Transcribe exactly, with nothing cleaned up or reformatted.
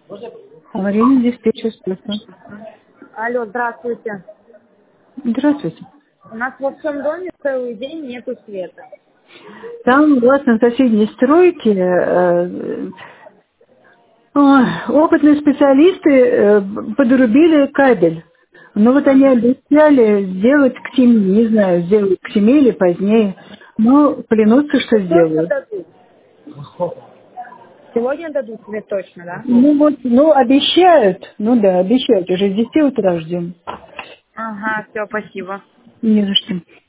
Аварийный диспетчер спасибо. Алло, здравствуйте. Здравствуйте. У нас во всем доме целый день нету света. Там у вас на соседней стройке э, ой, опытные специалисты э, подрубили кабель. Ну вот они Ага. обещали сделать к семи, не знаю, сделать к семи или позднее. Но клянутся, что Сегодня сделают. дадут. Сегодня дадут свет точно, да? Ну вот, ну обещают, ну да, обещают, уже с десяти утра ждем. Ага, все, спасибо. Не за что.